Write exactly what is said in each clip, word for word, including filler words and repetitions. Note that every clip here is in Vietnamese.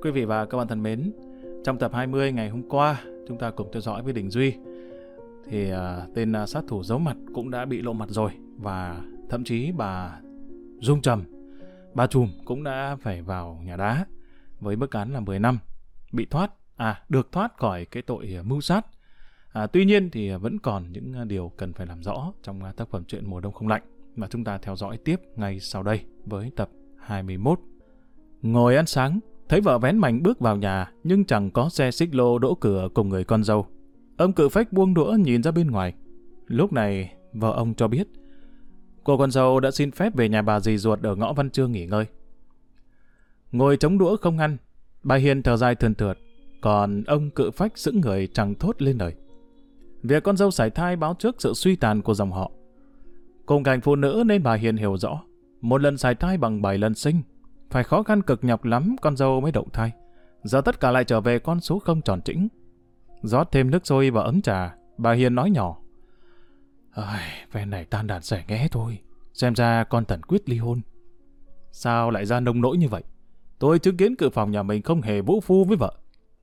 Quý vị và các bạn thân mến, trong tập hai mươi ngày hôm qua, chúng ta cùng theo dõi với Đình Duy. Thì uh, tên uh, sát thủ giấu mặt cũng đã bị lộ mặt rồi. Và thậm chí bà Dung Trầm, bà Trùm cũng đã phải vào nhà đá với mức án là mười năm. Bị thoát, à được thoát khỏi cái tội uh, mưu sát. À, tuy nhiên thì uh, vẫn còn những uh, điều cần phải làm rõ trong uh, tác phẩm truyện Mùa Đông Không Lạnh. Mà chúng ta theo dõi tiếp ngay sau đây với tập hai mươi mốt. Ngồi ăn sáng, thấy vợ vén mành bước vào nhà, nhưng chẳng có xe xích lô đỗ cửa cùng người con dâu. Ông Cự Phách buông đũa nhìn ra bên ngoài. Lúc này, vợ ông cho biết, cô con dâu đã xin phép về nhà bà dì ruột ở ngõ Văn Chương nghỉ ngơi. Ngồi chống đũa không ăn, bà Hiền thở dài thườn thượt, còn ông Cự Phách sững người chẳng thốt lên lời. Việc con dâu sảy thai báo trước sự suy tàn của dòng họ. Cùng cảnh phụ nữ nên bà Hiền hiểu rõ, một lần sảy thai bằng bảy lần sinh, phải khó khăn cực nhọc lắm con dâu mới đậu thai. Giờ tất cả lại trở về con số không tròn trĩnh. Rót thêm nước sôi vào ấm trà, bà Hiền nói nhỏ. Phen này tan đàn xẻ nghé thôi. Xem ra con Tần quyết ly hôn. Sao lại ra nông nỗi như vậy? Tôi chứng kiến Cự Phòng nhà mình không hề vũ phu với vợ.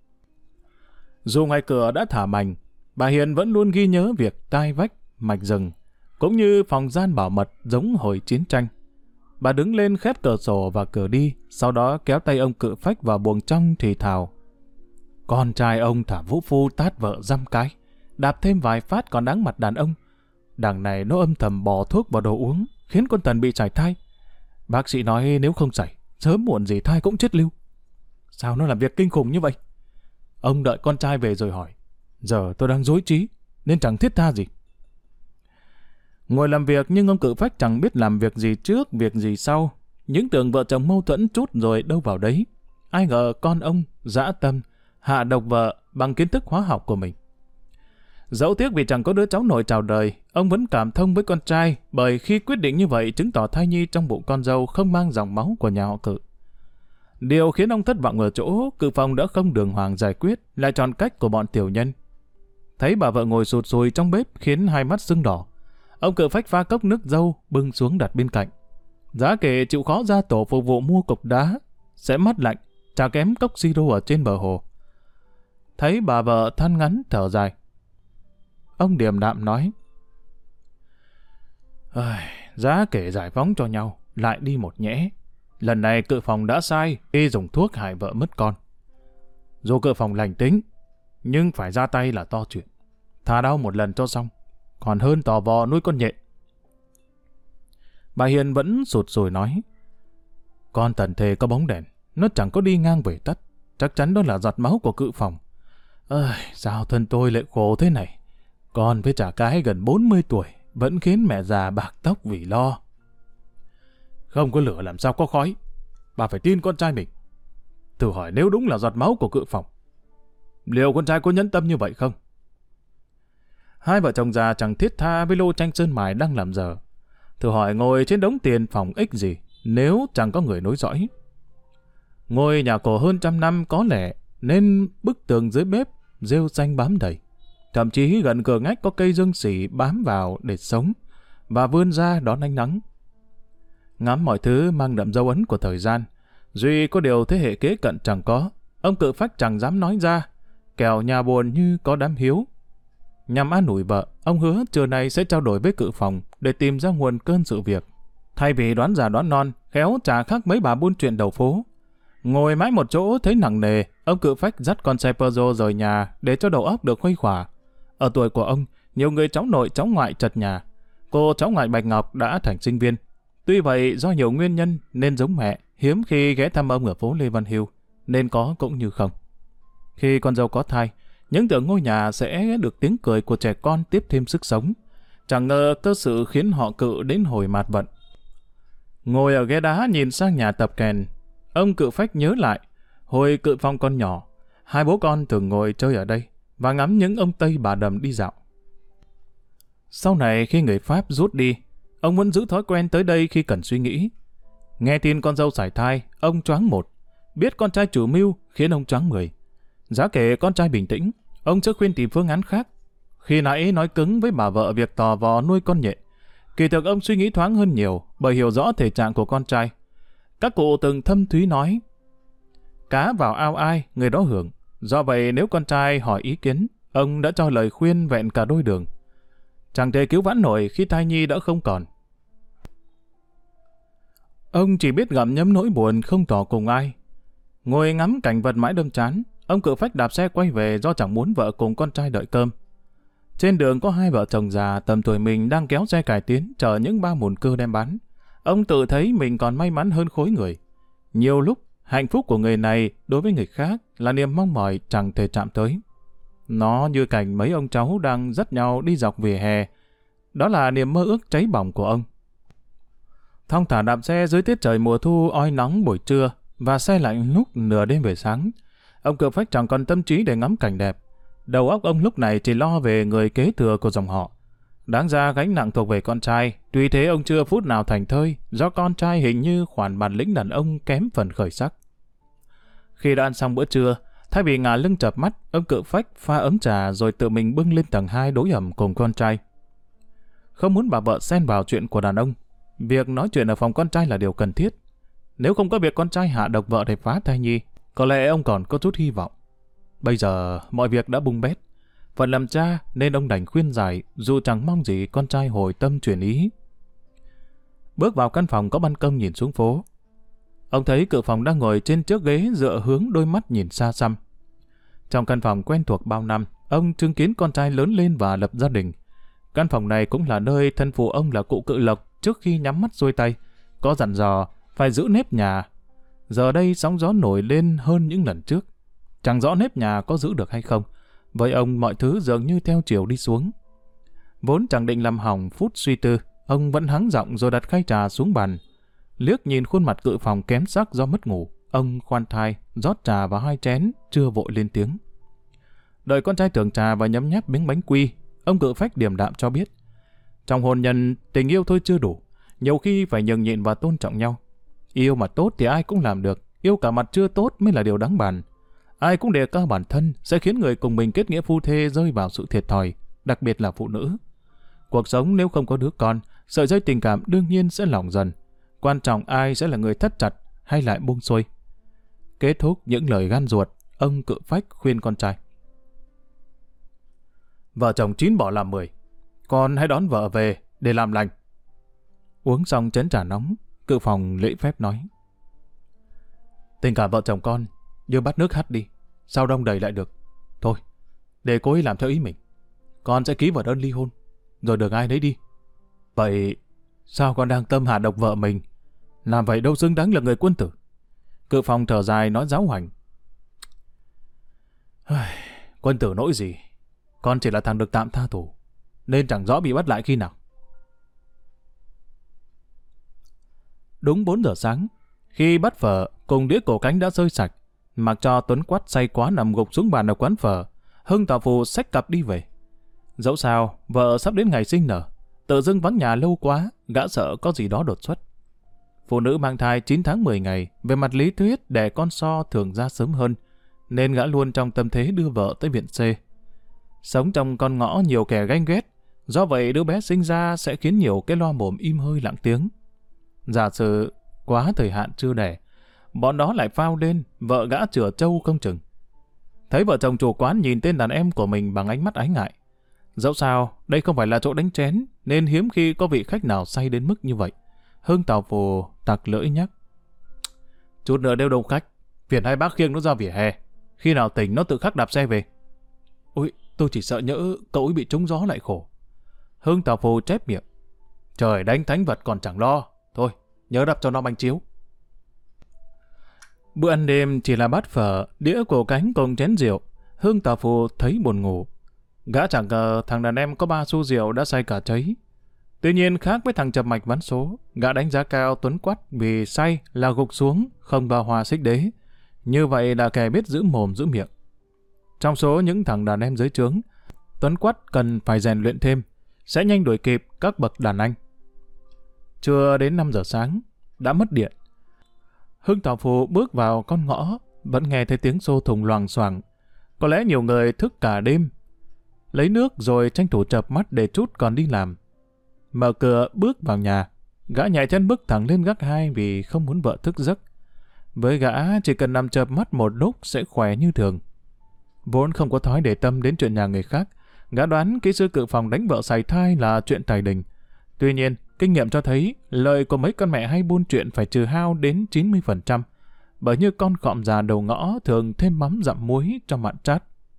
Dù ngoài cửa đã thả mành, bà Hiền vẫn luôn ghi nhớ việc tai vách, mạch rừng, cũng như phòng gian bảo mật giống hồi chiến tranh. Bà đứng lên khép cửa sổ và cửa đi, sau đó kéo tay ông Cự Phách vào buồng trong thì thào. Con trai ông thả vũ phu tát vợ dăm cái, đạp thêm vài phát còn đáng mặt đàn ông. Đằng này nó âm thầm bỏ thuốc vào đồ uống, khiến con Tần bị sảy thai. Bác sĩ nói nếu không sảy, sớm muộn gì thai cũng chết lưu. Sao nó làm việc kinh khủng như vậy? Ông đợi con trai về rồi hỏi. Giờ tôi đang rối trí, nên chẳng thiết tha gì. Ngồi làm việc nhưng ông Cự Phách chẳng biết làm việc gì trước, việc gì sau. Những tưởng vợ chồng mâu thuẫn chút rồi đâu vào đấy. Ai ngờ con ông dã tâm, hạ độc vợ bằng kiến thức hóa học của mình. Dẫu tiếc vì chẳng có đứa cháu nội chào đời, ông vẫn cảm thông với con trai, bởi khi quyết định như vậy chứng tỏ thai nhi trong bụng con dâu không mang dòng máu của nhà họ Cự. Điều khiến ông thất vọng ở chỗ Cự Phòng đã không đường hoàng giải quyết, lại chọn cách của bọn tiểu nhân. Thấy bà vợ ngồi sụt sùi trong bếp khiến hai mắt sưng đỏ. Ông Cự Phách pha cốc nước dâu bưng xuống đặt bên cạnh. Giá kể chịu khó ra tổ phục vụ mua cục đá, sẽ mát lạnh, chả kém cốc siro ở trên bờ hồ. Thấy bà vợ than ngắn thở dài, ông điềm đạm nói. Giá kể giải phóng cho nhau, lại đi một nhẽ. Lần này Cự Phòng đã sai khi dùng thuốc hại vợ mất con. Dù Cự Phòng lành tính, nhưng phải ra tay là to chuyện. Thà đau một lần cho xong, còn hơn tò vò nuôi con nhện. Bà Hiền vẫn sụt sùi nói. Con Tần thề có bóng đèn, nó chẳng có đi ngang về tắt. Chắc chắn đó là giọt máu của Cự Phòng. Ơi, sao thân tôi lại khổ thế này? Con với chả cái gần bốn mươi tuổi, vẫn khiến mẹ già bạc tóc vì lo. Không có lửa làm sao có khói. Bà phải tin con trai mình. Thử hỏi nếu đúng là giọt máu của Cự Phòng, liệu con trai có nhẫn tâm như vậy không? Hai vợ chồng già chẳng thiết tha với lô tranh sơn mài đang làm giờ. Thử hỏi ngồi trên đống tiền phòng ích gì nếu chẳng có người nối dõi. Ngôi nhà cổ hơn trăm năm có lẽ nên bức tường dưới bếp rêu xanh bám đầy. Thậm chí gần cửa ngách có cây dương xỉ bám vào để sống và vươn ra đón ánh nắng. Ngắm mọi thứ mang đậm dấu ấn của thời gian. Duy có điều thế hệ kế cận chẳng có. Ông Cự Phách chẳng dám nói ra, kẻo nhà buồn như có đám hiếu. Nhằm an ủi vợ, ông hứa trưa nay sẽ trao đổi với Cự Phòng để tìm ra nguồn cơn sự việc. Thay vì đoán già đoán non, khéo chả khác mấy bà buôn chuyện đầu phố. Ngồi mãi một chỗ thấy nặng nề, ông Cự Phách dắt con xe Peugeot rời nhà để cho đầu óc được khuây khỏa. Ở tuổi của ông, nhiều người cháu nội cháu ngoại chật nhà. Cô cháu ngoại Bạch Ngọc đã thành sinh viên. Tuy vậy do nhiều nguyên nhân nên giống mẹ, hiếm khi ghé thăm ông ở phố Lê Văn Hưu, nên có cũng như không. Khi con dâu có thai, những tưởng ngôi nhà sẽ được tiếng cười của trẻ con tiếp thêm sức sống. Chẳng ngờ cơ sự khiến họ Cự đến hồi mạt vận. Ngồi ở ghế đá nhìn sang nhà tập kèn, ông Cự Phách nhớ lại, hồi Cự Phong con nhỏ, hai bố con thường ngồi chơi ở đây và ngắm những ông Tây bà Đầm đi dạo. Sau này khi người Pháp rút đi, ông vẫn giữ thói quen tới đây khi cần suy nghĩ. Nghe tin con dâu sảy thai, ông choáng một. Biết con trai chủ mưu khiến ông choáng mười. Giá kể con trai bình tĩnh, ông sẽ khuyên tìm phương án khác. Khi nãy nói cứng với bà vợ việc tò vò nuôi con nhện, kỳ thực ông suy nghĩ thoáng hơn nhiều bởi hiểu rõ thể trạng của con trai. Các cụ từng thâm thúy nói, cá vào ao ai, người đó hưởng. Do vậy nếu con trai hỏi ý kiến, ông đã cho lời khuyên vẹn cả đôi đường. Chẳng thể cứu vãn nổi khi thai nhi đã không còn. Ông chỉ biết gặm nhấm nỗi buồn không tỏ cùng ai. Ngồi ngắm cảnh vật mãi đâm chán, ông Cự Phách đạp xe quay về do chẳng muốn vợ cùng con trai đợi cơm. Trên đường có hai vợ chồng già tầm tuổi mình đang kéo xe cải tiến chở những ba mùn cưa đem bán. Ông tự thấy mình còn may mắn hơn khối người. Nhiều lúc, hạnh phúc của người này đối với người khác là niềm mong mỏi chẳng thể chạm tới. Nó như cảnh mấy ông cháu đang dắt nhau đi dọc vỉa hè. Đó là niềm mơ ước cháy bỏng của ông. Thong thả đạp xe dưới tiết trời mùa thu oi nóng buổi trưa và xe lạnh lúc nửa đêm về sáng. Ông Cự Phách chẳng còn tâm trí để ngắm cảnh đẹp. Đầu óc ông lúc này chỉ lo về người kế thừa của dòng họ. Đáng ra gánh nặng thuộc về con trai, tuy thế ông chưa phút nào thành thơi, do con trai hình như khoản bản lĩnh đàn ông kém phần khởi sắc. Khi đã ăn xong bữa trưa, thay vì ngả lưng chợp mắt, ông Cự Phách pha ấm trà rồi tự mình bưng lên tầng hai đối ẩm cùng con trai. Không muốn bà vợ xen vào chuyện của đàn ông, việc nói chuyện ở phòng con trai là điều cần thiết. Nếu không có việc con trai hạ độc vợ để phá thai nhi, có lẽ ông còn có chút hy vọng. Bây giờ mọi việc đã bung bét. Phận làm cha nên ông đành khuyên giải, dù chẳng mong gì con trai hồi tâm chuyển ý. Bước vào căn phòng có ban công nhìn xuống phố. Ông thấy Cự Phòng đang ngồi trên chiếc ghế dựa hướng đôi mắt nhìn xa xăm. Trong căn phòng quen thuộc bao năm, ông chứng kiến con trai lớn lên và lập gia đình. Căn phòng này cũng là nơi thân phụ ông là cụ Cự Lộc trước khi nhắm mắt xuôi tay có dặn dò phải giữ nếp nhà. Giờ đây sóng gió nổi lên hơn những lần trước. Chẳng rõ nếp nhà có giữ được hay không. Với ông mọi thứ dường như theo chiều đi xuống. Vốn chẳng định làm hỏng phút suy tư, ông vẫn hắng giọng rồi đặt khay trà xuống bàn. Liếc nhìn khuôn mặt Cự Phòng kém sắc do mất ngủ, ông khoan thai rót trà vào hai chén, chưa vội lên tiếng. Đợi con trai thưởng trà và nhấm nháp miếng bánh quy, ông Cự Phách điềm đạm cho biết. Trong hôn nhân, tình yêu thôi chưa đủ, nhiều khi phải nhường nhịn và tôn trọng nhau. Yêu mà tốt thì ai cũng làm được, yêu cả mặt chưa tốt mới là điều đáng bàn. Ai cũng đề cao bản thân sẽ khiến người cùng mình kết nghĩa phu thê rơi vào sự thiệt thòi, đặc biệt là phụ nữ. Cuộc sống nếu không có đứa con, sợi dây tình cảm đương nhiên sẽ lỏng dần. Quan trọng ai sẽ là người thắt chặt hay lại buông xuôi. Kết thúc những lời gan ruột, ông Cự Phách khuyên con trai. Vợ chồng chín bỏ làm mười, con hãy đón vợ về để làm lành. Uống xong chén trà nóng, Cự Phòng lễ phép nói. Tình cảm vợ chồng con như bát nước hắt đi, sao đong đầy lại được. Thôi, để cô ấy làm theo ý mình. Con sẽ ký vào đơn ly hôn, rồi được ai nấy đi. Vậy sao con đang tâm hạ độc vợ mình? Làm vậy đâu xứng đáng là người quân tử. Cự Phòng thở dài nói giáo hoành. Quân tử nỗi gì? Con chỉ là thằng được tạm tha tù, nên chẳng rõ bị bắt lại khi nào. Đúng bốn giờ sáng, khi bát phở cùng đĩa cổ cánh đã sơi sạch, mặc cho Tuấn Quát say quá nằm gục xuống bàn ở quán phở, Hưng Tào Phù xách cặp đi về. Dẫu sao, vợ sắp đến ngày sinh nở, tự dưng vắng nhà lâu quá, gã sợ có gì đó đột xuất. Phụ nữ mang thai chín tháng mười ngày, về mặt lý thuyết đẻ con so thường ra sớm hơn, nên gã luôn trong tâm thế đưa vợ tới viện C. Sống trong con ngõ nhiều kẻ ganh ghét, do vậy đứa bé sinh ra sẽ khiến nhiều cái loa mồm im hơi lặng tiếng. Giả sử quá thời hạn chưa đẻ, bọn đó lại phao lên, vợ gã chửa trâu không chừng. Thấy vợ chồng chủ quán nhìn tên đàn em của mình bằng ánh mắt ái ngại. Dẫu sao, đây không phải là chỗ đánh chén, nên hiếm khi có vị khách nào say đến mức như vậy. Hưng Tào Phù tặc lưỡi nhắc. Chút nữa đều đông khách, phiền hai bác khiêng nó ra vỉa hè. Khi nào tỉnh nó tự khắc đạp xe về. Ôi, tôi chỉ sợ nhỡ cậu ấy bị trúng gió lại khổ. Hưng Tào Phù chép miệng. Trời đánh thánh vật còn chẳng lo. Thôi, nhớ đập cho nó bánh chiếu. Bữa ăn đêm chỉ là bát phở, đĩa cổ cánh cùng chén rượu. Hưng Tào Phù thấy buồn ngủ. Gã chẳng ngờ thằng đàn em có ba xu rượu đã say cả cháy. Tuy nhiên khác với thằng chập mạch ván số, gã đánh giá cao Tuấn Quát vì say là gục xuống, không vào hòa xích đế. Như vậy là kẻ biết giữ mồm giữ miệng. Trong số những thằng đàn em dưới trướng, Tuấn Quát cần phải rèn luyện thêm, sẽ nhanh đuổi kịp các bậc đàn anh. Chưa đến năm giờ sáng, đã mất điện. Hưng Tào Phù bước vào con ngõ, vẫn nghe thấy tiếng xô thùng loằng xoảng. Có lẽ nhiều người thức cả đêm, lấy nước rồi tranh thủ chợp mắt để chút còn đi làm. Mở cửa bước vào nhà, gã nhảy chân bước thẳng lên gác hai vì không muốn vợ thức giấc. Với gã chỉ cần nằm chợp mắt một lúc sẽ khỏe như thường. Vốn không có thói để tâm đến chuyện nhà người khác, gã đoán kỹ sư cự phòng đánh vợ sảy thai là chuyện tài đình. Tuy nhiên, kinh nghiệm cho thấy lời của mấy con mẹ hay buôn chuyện phải trừ hao đến chín mươi phần trăm, bởi như con cọm già đầu ngõ thường thêm mắm dặm muối cho mặn chát.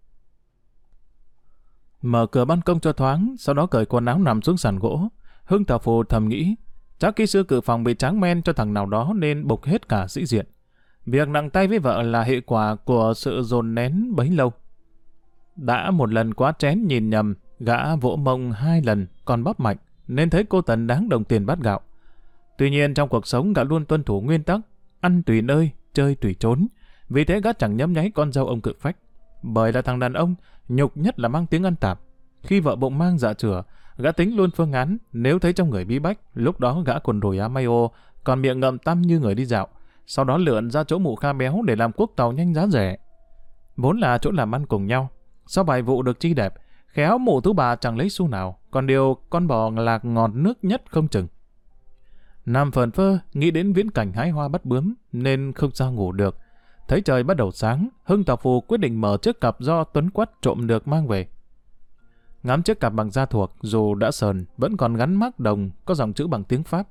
Mở cửa ban công cho thoáng, sau đó cởi quần áo nằm xuống sàn gỗ. Hưng Tào Phù thầm nghĩ, chắc kỹ sư cự phòng bị tráng men cho thằng nào đó nên bục hết cả sĩ diện. Việc nặng tay với vợ là hệ quả của sự dồn nén bấy lâu. Đã một lần quá chén nhìn nhầm, gã vỗ mông hai lần còn bóp mạnh, nên thấy cô Tần đáng đồng tiền bát gạo. Tuy nhiên trong cuộc sống gã luôn tuân thủ nguyên tắc, ăn tùy nơi, chơi tùy trốn. Vì thế gã chẳng nhấm nháy con dâu ông cự phách. Bởi là thằng đàn ông, nhục nhất là mang tiếng ăn tạp. Khi vợ bụng mang dạ chửa, gã tính luôn phương án, nếu thấy trong người bí bách, lúc đó gã quần đùi á may ô, còn miệng ngậm tăm như người đi dạo. Sau đó lượn ra chỗ mụ Kha béo để làm cuốc tàu nhanh giá rẻ. Vốn là chỗ làm ăn cùng nhau. Sau bài vụ được chi đẹp, khéo mụ Tú Bà chẳng lấy xu nào, còn điều con bò lạc ngọt nước nhất không chừng. Nằm phờn phơ, nghĩ đến viễn cảnh hái hoa bắt bướm, nên không sao ngủ được. Thấy trời bắt đầu sáng, Hưng Tào Phù quyết định mở chiếc cặp do Tuấn Quắt trộm được mang về. Ngắm chiếc cặp bằng da thuộc, dù đã sờn, vẫn còn gắn mác đồng, có dòng chữ bằng tiếng Pháp.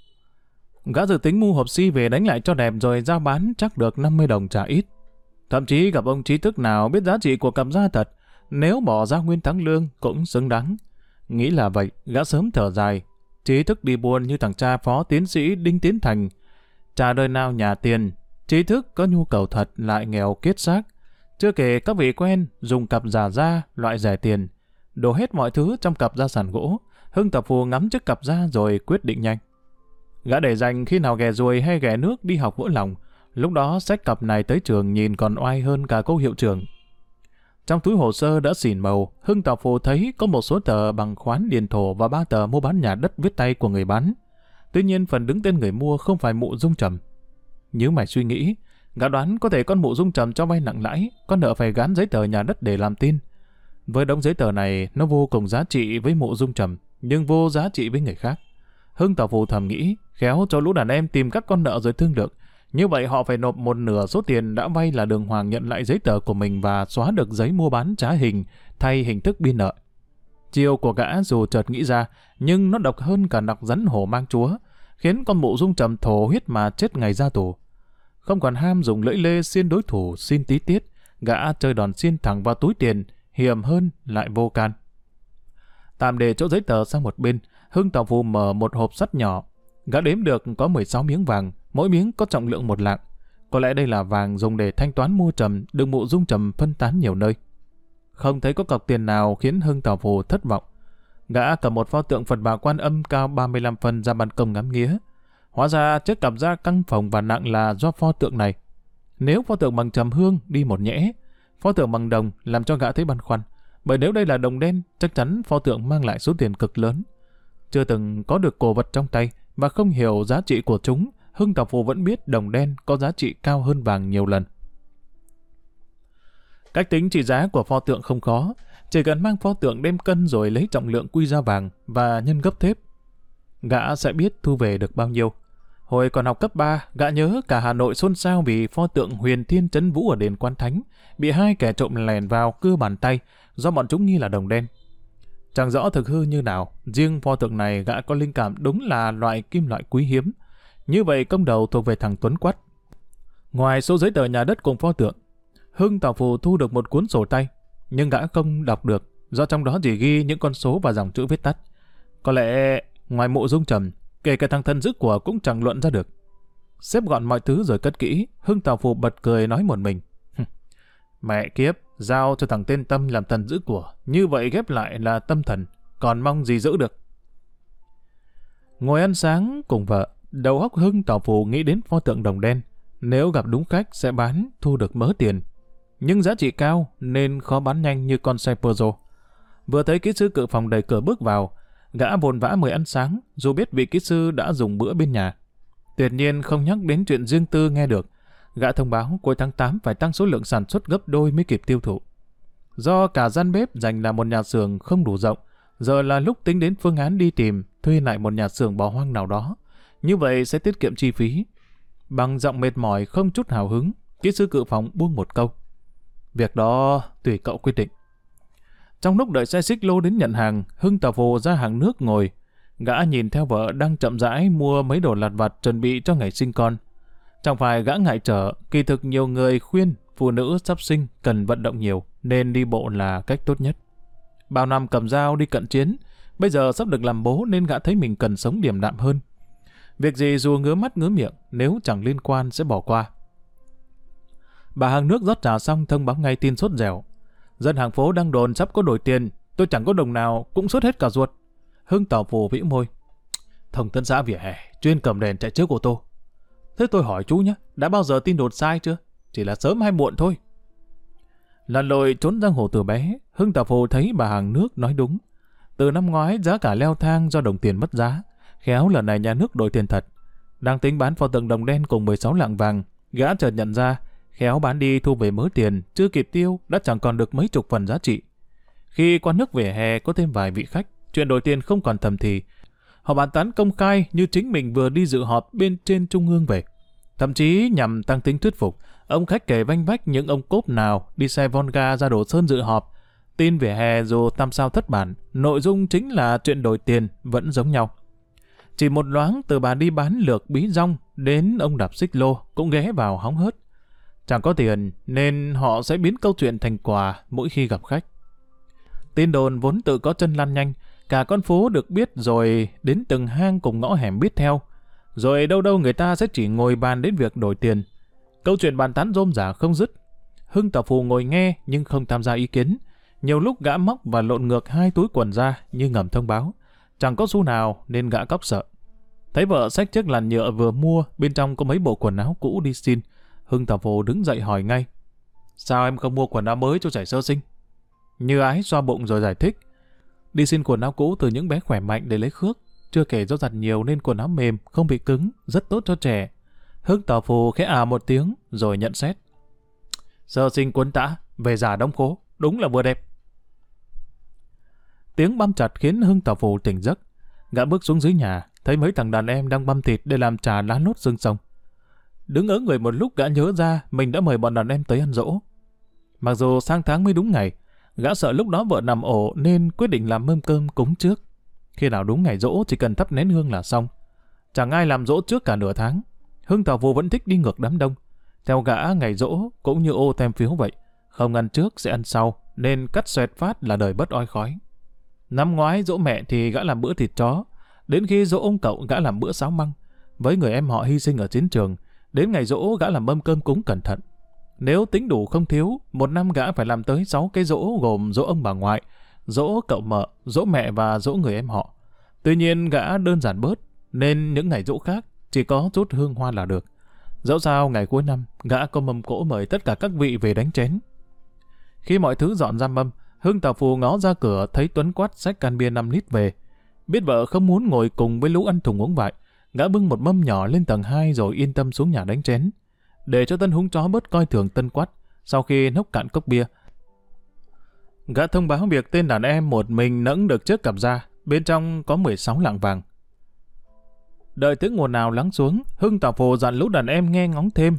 Gã dự tính mua hộp xi về đánh lại cho đẹp rồi giao bán chắc được năm mươi đồng trả ít. Thậm chí gặp ông trí thức nào biết giá trị của cặp da thật, nếu bỏ ra nguyên tháng lương cũng xứng đáng. Nghĩ là vậy, gã sớm thở dài. Trí thức đi buôn như thằng cha phó tiến sĩ Đinh Tiến Thành. Cha đời nào nhà tiền, trí thức có nhu cầu thật lại nghèo kiết xác. Chưa kể các vị quen dùng cặp giả da, loại rẻ tiền. Đổ hết mọi thứ trong cặp da sàn gỗ. Hưng Tào Phù ngắm chiếc cặp da rồi quyết định nhanh. Gã để dành khi nào ghẻ ruồi hay ghẻ nước đi học vỡ lòng. Lúc đó xách cặp này tới trường nhìn còn oai hơn cả cô hiệu trưởng. Trong túi hồ sơ đã xỉn màu, Hưng Tào Phù thấy có một số tờ bằng khoán điền thổ và ba tờ mua bán nhà đất viết tay của người bán. Tuy nhiên phần đứng tên người mua không phải mụ Dung Trầm. Như mày suy nghĩ, gã đoán có thể con mụ Dung Trầm cho vay nặng lãi, con nợ phải gán giấy tờ nhà đất để làm tin. Với đống giấy tờ này, nó vô cùng giá trị với mụ Dung Trầm, nhưng vô giá trị với người khác. Hưng Tào Phù thầm nghĩ, khéo cho lũ đàn em tìm các con nợ rồi thương lượng. Như vậy họ phải nộp một nửa số tiền đã vay là đường hoàng nhận lại giấy tờ của mình và xóa được giấy mua bán trá hình thay hình thức biên nợ. Chiêu của gã dù chợt nghĩ ra, nhưng nó độc hơn cả nọc rắn hổ mang chúa, khiến con mụ Dung Trầm thổ huyết mà chết ngày ra tù. Không còn ham dùng lưỡi lê xiên đối thủ xin tí tiết, gã chơi đòn xiên thẳng vào túi tiền, hiểm hơn lại vô can. Tạm để chỗ giấy tờ sang một bên, Hưng Tào Phù mở một hộp sắt nhỏ. Gã đếm được có mười sáu miếng vàng, mỗi miếng có trọng lượng một lạng. Có lẽ đây là vàng dùng để thanh toán mua trầm, được mụ Dung Trầm phân tán nhiều nơi. Không thấy có cọc tiền nào khiến Hưng Tào Phù thất vọng. Gã cầm một pho tượng Phật Bà Quan Âm cao ba mươi lăm phân ra ban công ngắm nghía. Hóa ra chiếc cặp da căng phồng và nặng là do pho tượng này. Nếu pho tượng bằng trầm hương đi một nhẽ, pho tượng bằng đồng làm cho gã thấy băn khoăn. Bởi nếu đây là đồng đen, chắc chắn pho tượng mang lại số tiền cực lớn. Chưa từng có được cổ vật trong tay và không hiểu giá trị của chúng, Hưng Tào Phù vẫn biết đồng đen có giá trị cao hơn vàng nhiều lần. Cách tính trị giá của pho tượng không khó, chỉ cần mang pho tượng đem cân rồi lấy trọng lượng quy ra vàng và nhân gấp thép. Gã sẽ biết thu về được bao nhiêu. Hồi còn học cấp ba, gã nhớ cả Hà Nội xôn xao vì pho tượng Huyền Thiên Trấn Vũ ở đền Quan Thánh bị hai kẻ trộm lèn vào cưa bàn tay do bọn chúng nghi là đồng đen. Chẳng rõ thực hư như nào, riêng pho tượng này gã có linh cảm đúng là loại kim loại quý hiếm. Như vậy công đầu thuộc về thằng Tuấn Quắt. Ngoài số giấy tờ nhà đất cùng pho tượng, Hưng Tào Phù thu được một cuốn sổ tay, nhưng gã không đọc được do trong đó chỉ ghi những con số và dòng chữ viết tắt. Có lẽ ngoài mụ Dung Trầm, kể cả thằng thân giữ của cũng chẳng luận ra được. Xếp gọn mọi thứ rồi cất kỹ, Hưng Tào Phù bật cười nói một mình. Mẹ kiếp, giao cho thằng tên Tâm làm thần giữ của, như vậy ghép lại là tâm thần, còn mong gì giữ được. Ngồi ăn sáng cùng vợ, đầu óc Hưng Tào Phù nghĩ đến pho tượng đồng đen. Nếu gặp đúng khách sẽ bán, thu được mớ tiền. Nhưng giá trị cao nên khó bán nhanh như con xe Peugeot. Vừa thấy kỹ sư cự phòng đẩy cửa bước vào, gã vồn vã mời ăn sáng, dù biết vị kỹ sư đã dùng bữa bên nhà. Tuyệt nhiên không nhắc đến chuyện riêng tư nghe được. Gã thông báo cuối tháng tám phải tăng số lượng sản xuất gấp đôi mới kịp tiêu thụ. Do cả gian bếp dành là một nhà xưởng không đủ rộng, giờ là lúc tính đến phương án đi tìm, thuê lại một nhà xưởng bỏ hoang nào đó. Như vậy sẽ tiết kiệm chi phí. Bằng giọng mệt mỏi không chút hào hứng, kỹ sư Cự Phòng buông một câu. Việc đó tùy cậu quyết định. Trong lúc đợi xe xích lô đến nhận hàng, Hưng tà phù ra hàng nước ngồi. Gã nhìn theo vợ đang chậm rãi mua mấy đồ lặt vặt chuẩn bị cho ngày sinh con. Chẳng phải gã ngại trở, kỳ thực nhiều người khuyên phụ nữ sắp sinh cần vận động nhiều nên đi bộ là cách tốt nhất. Bao năm cầm dao đi cận chiến, bây giờ sắp được làm bố nên gã thấy mình cần sống điềm đạm hơn. Việc gì dù ngứa mắt ngứa miệng, nếu chẳng liên quan sẽ bỏ qua. Bà hàng nước rót trà xong thông báo ngay tin sốt dẻo. Dân hàng phố đang đồn sắp có đổi tiền, tôi chẳng có đồng nào cũng sốt hết cả ruột. Hưng tỏ phù vĩ môi. Thông tấn xã vỉa hè chuyên cầm đèn chạy trước ô tô. Thế tôi hỏi chú nhé, đã bao giờ tin đồn sai chưa? Chỉ là sớm hay muộn thôi. Lần lội trốn giang hồ từ bé, Hưng tỏ phù thấy bà hàng nước nói đúng. Từ năm ngoái giá cả leo thang do đồng tiền mất giá, khéo lần này nhà nước đổi tiền thật. Đang tính bán pho tượng đồng đen cùng mười sáu lạng vàng, gã chợt nhận ra khéo bán đi thu về mớ tiền, chưa kịp tiêu đã chẳng còn được mấy chục phần giá trị. Khi quán nước vỉa hè có thêm vài vị khách, chuyện đổi tiền không còn thầm thì. Họ bàn tán công khai như chính mình vừa đi dự họp bên trên trung ương về. Thậm chí nhằm tăng tính thuyết phục, ông khách kể vanh vách những ông cốp nào đi xe Volga ra Đồ Sơn dự họp. Tin vỉa hè dù tam sao thất bản, nội dung chính là chuyện đổi tiền vẫn giống nhau. Chỉ một loáng từ bà đi bán lược bí rong đến ông đạp xích lô cũng ghé vào hóng hớt. Chẳng có tiền nên họ sẽ biến câu chuyện thành quà mỗi khi gặp khách. Tin đồn vốn tự có chân lan nhanh, cả con phố được biết rồi đến từng hang cùng ngõ hẻm biết theo. Rồi đâu đâu người ta sẽ chỉ ngồi bàn đến việc đổi tiền. Câu chuyện bàn tán rôm rả không dứt. Hưng tà phù ngồi nghe nhưng không tham gia ý kiến. Nhiều lúc gã móc và lộn ngược hai túi quần ra như ngầm thông báo. Chẳng có xu nào nên gã cóc sợ. Thấy vợ xách chiếc làn nhựa vừa mua, bên trong có mấy bộ quần áo cũ đi xin. Hưng tà phù đứng dậy hỏi ngay. Sao em không mua quần áo mới cho trẻ sơ sinh? Như ái xoa bụng rồi giải thích. Đi xin quần áo cũ từ những bé khỏe mạnh để lấy khước. Chưa kể do giặt nhiều nên quần áo mềm, không bị cứng, rất tốt cho trẻ. Hưng tà phù khẽ à một tiếng rồi nhận xét. Sơ sinh quấn tã, về già đóng khố, đúng là vừa đẹp. Tiếng băm chặt khiến Hưng tà phù tỉnh giấc. Gã bước xuống dưới nhà, thấy mấy thằng đàn em đang băm thịt để làm trà lá nốt xương sông. Đứng ở người một lúc gã nhớ ra mình đã mời bọn đàn em tới ăn dỗ. Mặc dù sang tháng mới đúng ngày, gã sợ lúc đó vợ nằm ổ nên quyết định làm mâm cơm cúng trước. Khi nào đúng ngày dỗ chỉ cần thắp nén hương là xong. Chẳng ai làm dỗ trước cả nửa tháng. Hưng tà phù vẫn thích đi ngược đám đông. Theo gã ngày dỗ cũng như ô tem phiếu vậy. Không ăn trước sẽ ăn sau, nên cắt xoẹt phát là đời bất oi khói. Năm ngoái dỗ mẹ thì gã làm bữa thịt chó. Đến khi dỗ ông cậu gã làm bữa sáo măng. Với người em họ hy sinh ở chiến trường, đến ngày dỗ gã làm mâm cơm cúng cẩn thận. Nếu tính đủ không thiếu, một năm gã phải làm tới sáu cái dỗ gồm dỗ ông bà ngoại, dỗ cậu mợ, dỗ mẹ và dỗ người em họ. Tuy nhiên gã đơn giản bớt, nên những ngày dỗ khác chỉ có chút hương hoa là được. Dẫu sao ngày cuối năm, gã có mâm cỗ mời tất cả các vị về đánh chén. Khi mọi thứ dọn ra mâm, Hưng tà phù ngó ra cửa thấy Tuấn quát xách can bia năm lít về. Biết vợ không muốn ngồi cùng với lũ ăn thùng uống vại, gã bưng một mâm nhỏ lên tầng hai rồi yên tâm xuống nhà đánh chén. Để cho Tân húng chó bớt coi thường Tân quát, sau khi nốc cạn cốc bia, gã thông báo việc tên đàn em một mình nẫng được chiếc cặp ra, bên trong có mười sáu lạng vàng. Đợi tiếng ồn nào lắng xuống, Hưng tà phù dặn lũ đàn em nghe ngóng thêm.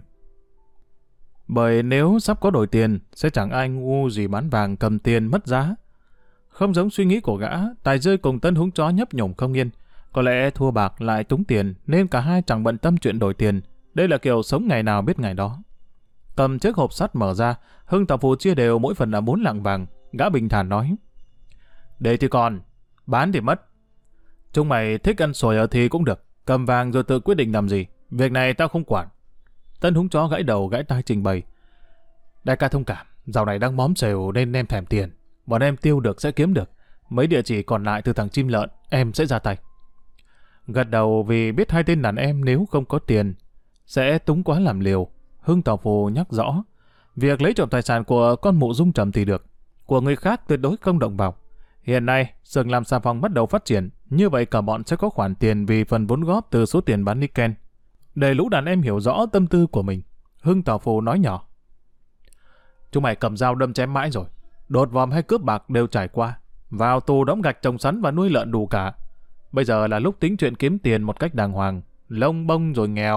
Bởi nếu sắp có đổi tiền, sẽ chẳng ai ngu gì bán vàng cầm tiền mất giá. Không giống suy nghĩ của gã, Tài rơi cùng Tân húng chó nhấp nhổm không yên. Có lẽ thua bạc lại túng tiền, nên cả hai chẳng bận tâm chuyện đổi tiền. Đây là kiểu sống ngày nào biết ngày đó. Cầm chiếc hộp sắt mở ra, Hưng tà phù chia đều mỗi phần là bốn lạng vàng. Gã bình thản nói. Để thì còn, bán thì mất. Chúng mày thích ăn sồi ở thì cũng được. Cầm vàng rồi tự quyết định làm gì. Việc này tao không quản. Tân húng chó gãy đầu gãy tai trình bày. Đại ca thông cảm, dạo này đang móm xèo nên em thèm tiền. Bọn em tiêu được sẽ kiếm được. Mấy địa chỉ còn lại từ thằng chim lợn, em sẽ ra tay. Gật đầu vì biết hai tên đàn em nếu không có tiền sẽ túng quá làm liều. Hưng tà phù nhắc rõ, việc lấy trộm tài sản của con mụ Dung Trầm thì được, của người khác tuyệt đối không động vào. Hiện nay, xưởng làm xà phòng bắt đầu phát triển, như vậy cả bọn sẽ có khoản tiền vì phần vốn góp từ số tiền bán niken. Để lũ đàn em hiểu rõ tâm tư của mình, Hưng tà phù nói nhỏ. Chúng mày cầm dao đâm chém mãi rồi, đột vòm hay cướp bạc đều trải qua, vào tù đóng gạch trồng sắn và nuôi lợn đủ cả. Bây giờ là lúc tính chuyện kiếm tiền một cách đàng hoàng, lông bông rồi nghèo,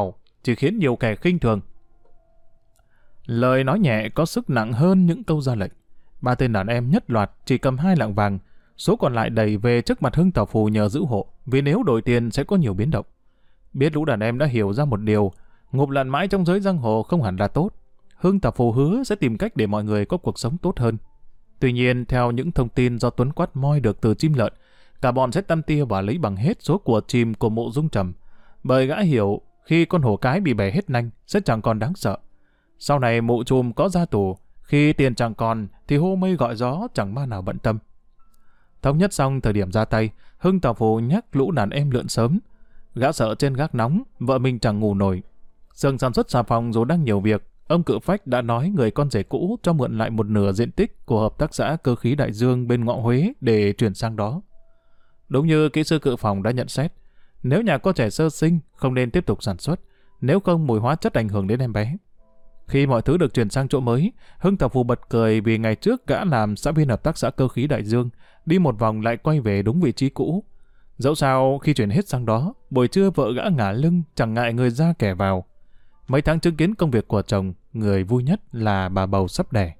chỉ khiến nhiều kẻ khinh thường. Lời nói nhẹ có sức nặng hơn những câu ra lệnh. Ba tên đàn em nhất loạt chỉ cầm hai lạng vàng, số còn lại đẩy về trước mặt Hưng Tào Phù nhờ giữ hộ, vì nếu đổi tiền sẽ có nhiều biến động. Biết lũ đàn em đã hiểu ra một điều, ngụp lặn mãi trong giới giang hồ không hẳn là tốt. Hưng Tào Phù hứa sẽ tìm cách để mọi người có cuộc sống tốt hơn. Tuy nhiên, theo những thông tin do Tuấn Quát moi được từ chim lợn, cả bọn sẽ tăm tia và lấy bằng hết số của chim của Mộ Dung Trầm, bởi gã hiểu khi con hổ cái bị bẻ hết nanh sẽ chẳng còn đáng sợ. Sau này mụ trùm có ra tù, khi tiền chẳng còn thì hô mây gọi gió chẳng ma nào bận tâm. Thống nhất xong thời điểm ra tay, Hưng Tào Phù nhắc lũ đàn em lượn sớm. Gã sợ trên gác nóng, vợ mình chẳng ngủ nổi. Xưởng sản xuất xà phòng dù đang nhiều việc, ông Cự Phách đã nói người con rể cũ cho mượn lại một nửa diện tích của hợp tác xã Cơ Khí Đại Dương bên Ngọ Huế để chuyển sang đó. Đúng như kỹ sư Cự Phòng đã nhận xét, nếu nhà có trẻ sơ sinh không nên tiếp tục sản xuất, nếu không mùi hóa chất ảnh hưởng đến em bé. Khi mọi thứ được chuyển sang chỗ mới, Hưng Tào Phù bật cười vì ngày trước gã làm xã viên hợp tác xã Cơ Khí Đại Dương, đi một vòng lại quay về đúng vị trí cũ. Dẫu sao khi chuyển hết sang đó, buổi trưa vợ gã ngả lưng chẳng ngại người ra kẻ vào. Mấy tháng chứng kiến công việc của chồng, người vui nhất là bà bầu sắp đẻ.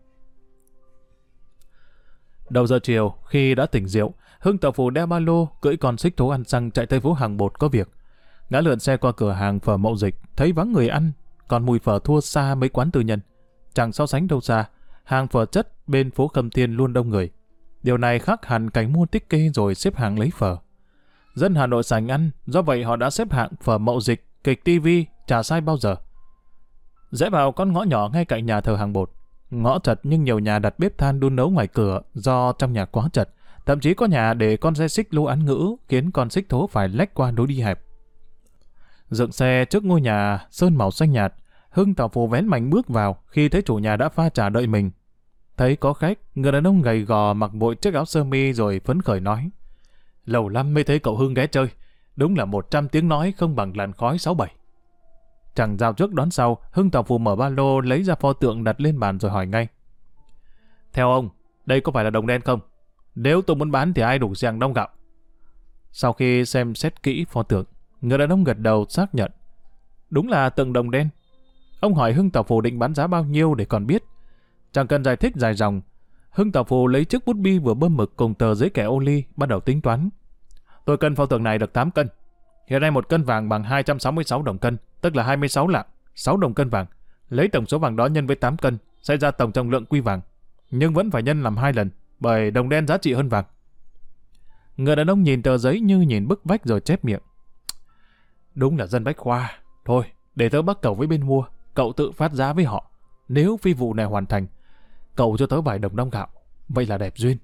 Đầu giờ chiều, khi đã tỉnh rượu, Hưng Tào Phù đeo ba lô, cưỡi con xích thố ăn xăng chạy tới phố Hàng Bột có việc. Gã lượn xe qua cửa hàng phở Mậu Dịch, thấy vắng người ăn, còn mùi phở thua xa mấy quán tư nhân. Chẳng so sánh đâu xa, hàng phở chất bên phố Khâm Thiên luôn đông người. Điều này khác hẳn cảnh mua tích kê rồi xếp hàng lấy phở. Dân Hà Nội sành ăn, do vậy họ đã xếp hạng phở Mậu Dịch, kịch tivi, chả sai bao giờ. Rẽ vào con ngõ nhỏ ngay cạnh nhà thờ Hàng Bột. Ngõ chật nhưng nhiều nhà đặt bếp than đun nấu ngoài cửa do trong nhà quá chật. Thậm chí có nhà để con xe xích lô án ngữ khiến con xích thố phải lách qua lối đi hẹp. Dựng xe trước ngôi nhà sơn màu xanh nhạt, Hưng Tào Phù vén mảnh bước vào khi thấy chủ nhà đã pha trà đợi mình. Thấy có khách, người đàn ông gầy gò mặc vội chiếc áo sơ mi rồi phấn khởi nói: "Lâu lắm mới thấy cậu Hưng ghé chơi, đúng là một trăm tiếng nói không bằng làn khói sáu bảy." Chẳng giao trước đón sau, Hưng Tào Phù mở ba lô lấy ra pho tượng đặt lên bàn rồi hỏi ngay: "Theo ông, đây có phải là đồng đen không? Nếu tôi muốn bán thì ai đủ giàng đông gạo?" Sau khi xem xét kỹ pho tượng, người đàn ông gật đầu xác nhận: "Đúng là tượng đồng đen." Ông hỏi Hưng Tào Phù định bán giá bao nhiêu để còn biết. Chẳng cần giải thích dài dòng, Hưng Tào Phù lấy chiếc bút bi vừa bơm mực cùng tờ giấy kẻ ô ly bắt đầu tính toán. "Tôi cân pho tượng này được tám cân. Hiện nay một cân vàng bằng hai trăm sáu mươi sáu đồng cân, tức là hai mươi sáu lạng, sáu đồng cân vàng. Lấy tổng số vàng đó nhân với tám cân, sẽ ra tổng trọng lượng quy vàng. Nhưng vẫn phải nhân làm hai lần, bởi đồng đen giá trị hơn vàng." Người đàn ông nhìn tờ giấy như nhìn bức vách rồi chép miệng: "Đúng là dân bách khoa. Thôi, để tớ bắt cậu với bên mua, cậu tự phát giá với họ. Nếu phi vụ này hoàn thành, cậu cho tớ vài đồng đông gạo. Vậy là đẹp duyên."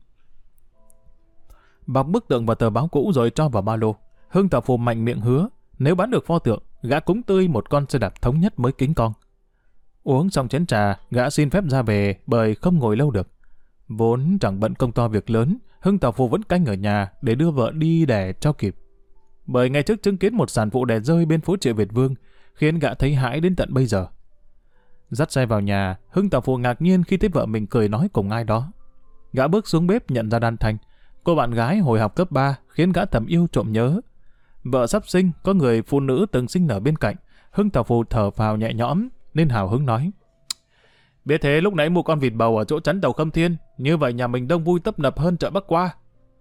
Bọc bức tượng và tờ báo cũ rồi cho vào ba lô. Hưng Tào Phù mạnh miệng hứa, nếu bán được pho tượng, gã cúng tươi một con xe đạp thống nhất mới kính con. Uống xong chén trà, gã xin phép ra về bởi không ngồi lâu được. Vốn chẳng bận công to việc lớn, Hưng Tào Phù vẫn canh ở nhà để đưa vợ đi đẻ cho kịp. Bởi ngày trước chứng kiến một sản phụ đẻ rơi bên phố Triệu Việt Vương, khiến gã thấy hãi đến tận bây giờ. Dắt xe vào nhà, Hưng Tào Phù ngạc nhiên khi thấy vợ mình cười nói cùng ai đó. Gã bước xuống bếp nhận ra Đan Thanh, cô bạn gái hồi học cấp ba, khiến gã thầm yêu trộm nhớ. Vợ sắp sinh, có người phụ nữ từng sinh nở bên cạnh. Hưng Tào Phù thở phào nhẹ nhõm nên hào hứng nói: "Biết thế lúc nãy mua con vịt bầu ở chỗ chắn tàu Khâm Thiên, như vậy nhà mình đông vui tấp nập hơn chợ Bắc qua."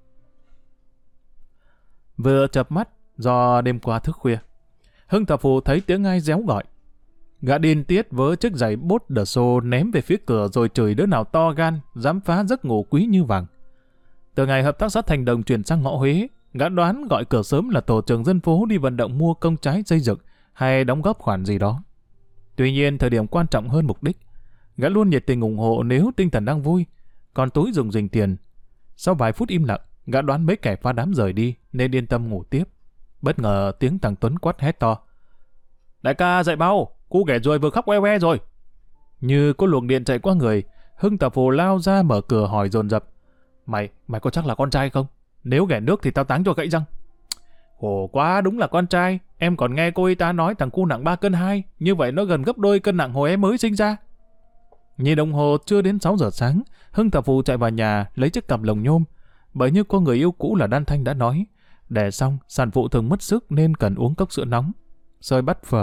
Vừa chợp mắt do đêm qua thức khuya, Hưng Tào Phù thấy tiếng ai réo gọi. Gã điên tiết vớ chiếc giày bốt đờ xô ném về phía cửa rồi chửi đứa nào to gan dám phá giấc ngủ quý như vàng. Từ ngày hợp tác xã Thành Đồng chuyển sang Ngõ Huế, gã đoán gọi cửa sớm là tổ trưởng dân phố đi vận động mua công trái xây dựng hay đóng góp khoản gì đó. Tuy nhiên thời điểm quan trọng hơn mục đích, gã luôn nhiệt tình ủng hộ nếu tinh thần đang vui, còn túi dùng dình tiền. Sau vài phút im lặng, gã đoán mấy kẻ phá đám rời đi nên yên tâm ngủ tiếp. Bất ngờ tiếng thằng Tuấn quát hét to: "Đại ca dậy mau, cu ghẻ ruồi vừa khóc oe oe rồi." Như có luồng điện chạy qua người, Hưng Tào Phù lao ra mở cửa hỏi dồn dập: Mày, mày có chắc là con trai không? Nếu ghẻ nước thì tao táng cho gãy răng." "Khổ quá, đúng là con trai. Em còn nghe cô y tá nói thằng cu nặng ba cân hai, như vậy nó gần gấp đôi cân nặng hồi em mới sinh ra." Nhìn đồng hồ chưa đến sáu giờ sáng, Hưng Tào Phù chạy vào nhà lấy chiếc cặp lồng nhôm. Bởi như cô người yêu cũ là Đan Thanh đã nói, đẻ xong sản phụ thường mất sức nên cần uống cốc sữa nóng. Xơi bát phở,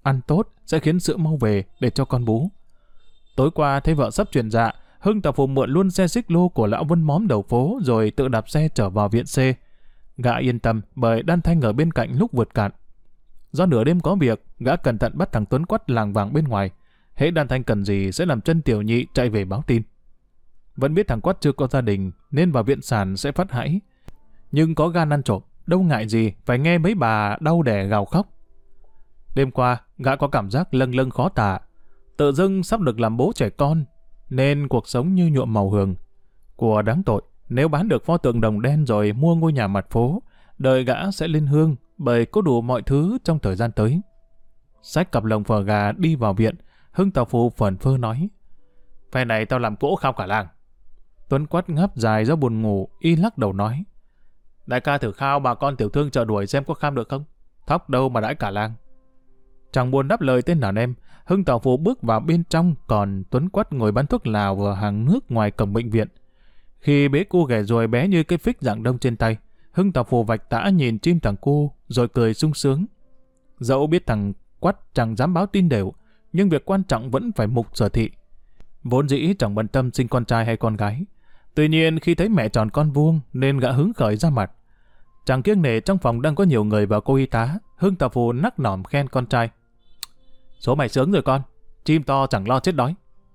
ăn tốt sẽ khiến sữa mau về để cho con bú. Tối qua thấy vợ sắp chuyển dạ, Hưng Tà Phù mượn luôn xe xích lô của lão Vân Móm đầu phố rồi tự đạp xe trở vào viện C. Gã yên tâm bởi Đan Thanh ở bên cạnh lúc vượt cạn. Do nửa đêm có việc, gã cẩn thận bắt thằng Tuấn Quắt làng vàng bên ngoài. Hễ Đan Thanh cần gì sẽ làm chân tiểu nhị chạy về báo tin. Vẫn biết thằng Quắt chưa có gia đình nên vào viện sản sẽ phát hãi. Nhưng có gan ăn trộm, đâu ngại gì phải nghe mấy bà đau đẻ gào khóc. Đêm qua, gã có cảm giác lâng lâng khó tả. Tự dưng sắp được làm bố trẻ con, nên cuộc sống như nhuộm màu hường. Của đáng tội, nếu bán được pho tượng đồng đen rồi mua ngôi nhà mặt phố, đời gã sẽ lên hương bởi có đủ mọi thứ trong thời gian tới. Xách cặp lồng phở gà đi vào viện, Hưng Tà Phù phẩn phơ nói: "Phe này tao làm cỗ khao cả làng." Tuấn Quắt ngáp dài do buồn ngủ, y lắc đầu nói: "Đại ca thử khao bà con tiểu thương chợ đuổi xem có kham được không? Thóc đâu mà đãi cả làng." Chẳng buồn đáp lời tên đàn em, Hưng Tà Phù bước vào bên trong, còn Tuấn Quắt ngồi bán thuốc lào vào hàng nước ngoài cổng bệnh viện. Khi bế cô ghẻ ruồi bé như cái phích dạng đông trên tay, Hưng Tà Phù vạch tã nhìn chim thằng cô rồi cười sung sướng. Dẫu biết thằng Quắt chẳng dám báo tin đều, nhưng việc quan trọng vẫn phải mục sở thị. Vốn dĩ chẳng bận tâm sinh con trai hay con gái. Tuy nhiên khi thấy mẹ tròn con vuông nên gã hứng khởi ra mặt. Chẳng kiêng nể trong phòng đang có nhiều người và cô y tá, Hưng Tà Phù nắc nỏm khen con trai: "Số mày sướng rồi con, chim to chẳng lo chết đói."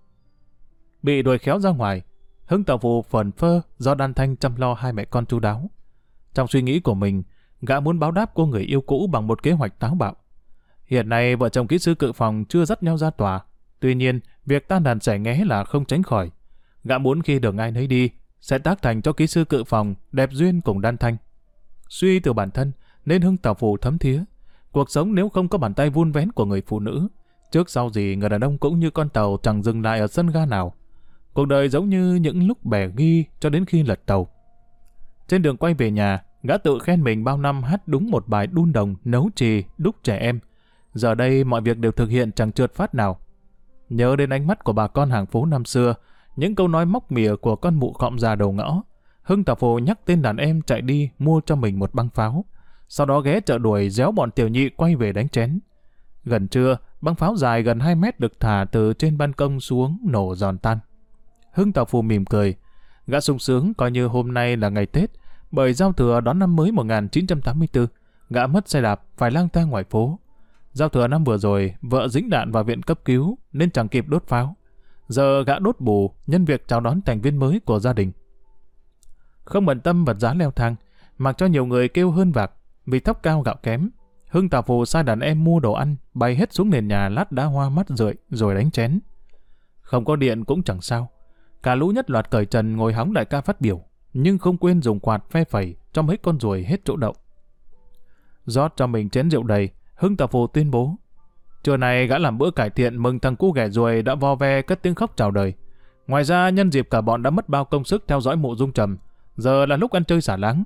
Bị đuổi khéo ra ngoài, Hưng Tà Phù phẩn phơ do Đan Thanh chăm lo hai mẹ con chu đáo. Trong suy nghĩ của mình, gã muốn báo đáp cô người yêu cũ bằng một kế hoạch táo bạo. Hiện nay vợ chồng kỹ sư cự phòng chưa dắt nhau ra tòa. Tuy nhiên, việc tan đàn xẻ nghé là không tránh khỏi. Gã muốn khi đường ai nấy đi, sẽ tác thành cho kỹ sư cự phòng đẹp duyên cùng Đan Thanh. Suy từ bản thân, nên Hưng Tà Phù thấm thía. Cuộc sống nếu không có bàn tay vun vén của người phụ nữ, trước sau gì người đàn ông cũng như con tàu chẳng dừng lại ở sân ga nào. Cuộc đời giống như những lúc bè ghi cho đến khi lật tàu. Trên đường quay về nhà, gã tự khen mình bao năm hát đúng một bài đun đồng, nấu chì, đúc trẻ em. Giờ đây mọi việc đều thực hiện chẳng trượt phát nào. Nhớ đến ánh mắt của bà con hàng phố năm xưa, những câu nói móc mỉa của con mụ khọm già đầu ngõ, Hưng Tà Phù nhắc tên đàn em chạy đi mua cho mình một băng pháo. Sau đó ghé chợ đuổi réo bọn tiểu nhị quay về đánh chén. Gần trưa, băng pháo dài gần hai mét được thả từ trên ban công xuống nổ giòn tan. Hưng Tà Phù mỉm cười. Gã sung sướng coi như hôm nay là ngày Tết, bởi giao thừa đón năm mới một nghìn chín trăm tám mươi tư, gã mất xe đạp phải lang thang ngoài phố. Giao thừa năm vừa rồi, vợ dính đạn vào viện cấp cứu nên chẳng kịp đốt pháo. Giờ gã đốt bù nhân việc chào đón thành viên mới của gia đình. Không bận tâm vật giá leo thang, mặc cho nhiều người kêu hơn vạc vì thóc cao gạo kém. Hưng Tà Phù sai đàn em mua đồ ăn, bay hết xuống nền nhà lát đá hoa mắt rượi rồi đánh chén. Không có điện cũng chẳng sao. Cả lũ nhất loạt cởi trần ngồi hóng đại ca phát biểu, nhưng không quên dùng quạt phe phẩy cho mấy con ruồi hết chỗ đậu. Rót cho mình chén rượu đầy, Hưng Tà Phù tuyên bố: "Trưa nay gã làm bữa cải thiện mừng thằng cu ghẻ ruồi đã vo ve cất tiếng khóc chào đời. Ngoài ra nhân dịp cả bọn đã mất bao công sức theo dõi mộ Dung Trầm, giờ là lúc ăn chơi xả láng."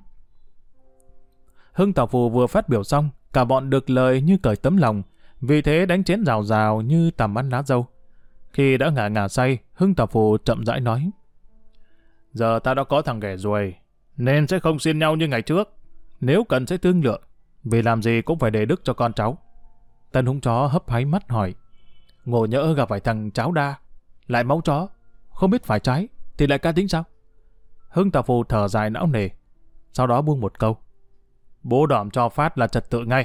Hưng Tà Phù vừa phát biểu xong, cả bọn được lời như cởi tấm lòng, vì thế đánh chén rào rào như tằm ăn lá dâu. Khi đã ngả ngả say, Hưng Tà Phù chậm rãi nói: "Giờ ta đã có thằng ghẻ ruồi, nên sẽ không xiên nhau như ngày trước. Nếu cần sẽ thương lượng, vì làm gì cũng phải để đức cho con cháu." Tân húng chó hấp háy mắt hỏi: "Ngộ nhỡ gặp phải thằng cháu đa, lại máu chó, không biết phải trái, thì lại ca tính sao?" Hưng Tà Phù thở dài não nề, sau đó buông một câu: "Bố đỏm cho phát là trật tự ngay."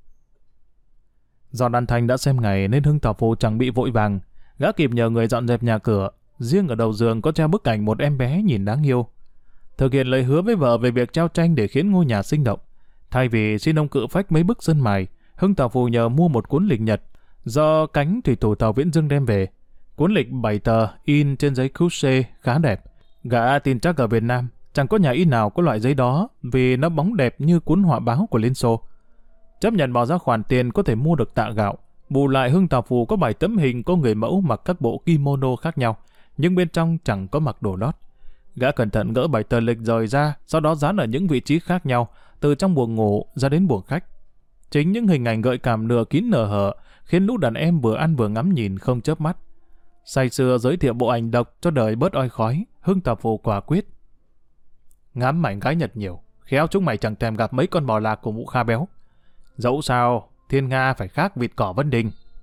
Do Đan Thanh đã xem ngày nên Hưng Tà Phù chẳng bị vội vàng. Gã kịp nhờ người dọn dẹp nhà cửa, riêng ở đầu giường có treo bức ảnh một em bé nhìn đáng yêu. Thực hiện lời hứa với vợ về việc treo tranh để khiến ngôi nhà sinh động. Thay vì xin ông cự phách mấy bức sơn mài, Hưng Tà Phù nhờ mua một cuốn lịch nhật do cánh thủy thủ tàu Viễn Dương đem về. Cuốn lịch bảy tờ in trên giấy couche khá đẹp. Gã tin chắc ở Việt Nam chẳng có nhà in nào có loại giấy đó vì nó bóng đẹp như cuốn họa báo của Liên Xô. Chấp nhận bỏ ra khoản tiền có thể mua được tạ gạo. Bù lại Hưng Tà Phù có bảy tấm hình có người mẫu mặc các bộ kimono khác nhau, nhưng bên trong chẳng có mặc đồ lót. Gã cẩn thận gỡ bảy tờ lịch rời ra, sau đó dán ở những vị trí khác nhau, từ trong buồng ngủ ra đến buồng khách. Chính những hình ảnh gợi cảm nửa kín nửa hở khiến lũ đàn em vừa ăn vừa ngắm nhìn không chớp mắt. Say sưa giới thiệu bộ ảnh độc cho đời bớt oi khói, Hưng Tà Phù quả quyết: "Ngắm mảnh gái Nhật nhiều, khéo chúng mày chẳng thèm gặp mấy con bò lạc của mụ Kha béo. Dẫu sao, thiên nga phải khác vịt cỏ Vân Đình."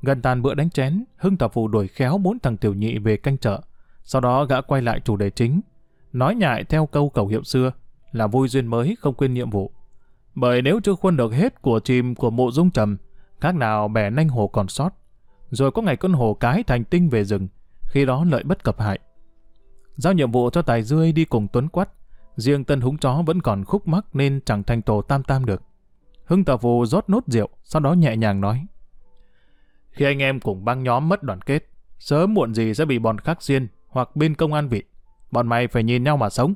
Gần tàn bữa đánh chén, Hưng Tà Phù đuổi khéo bốn thằng tiểu nhị về canh chợ. Sau đó gã quay lại chủ đề chính, nói nhại theo câu khẩu hiệu xưa là vui duyên mới không quên nhiệm vụ. Bởi nếu chưa khuân được hết của chìm của mộ dung trầm, khác nào bẻ nanh hổ còn sót. Rồi có ngày con hổ cái thành tinh về rừng, khi đó lợi bất cập hại. Giao nhiệm vụ cho Tài Dươi đi cùng Tuấn Quắt, riêng Tân Húng Chó vẫn còn khúc mắc nên chẳng thành tổ tam tam được. Hưng Tà Phù rót nốt rượu, sau đó nhẹ nhàng nói: Khi anh em cùng băng nhóm mất đoàn kết, sớm muộn gì sẽ bị bọn khác xiên hoặc bên công an vịt. Bọn mày phải nhìn nhau mà sống.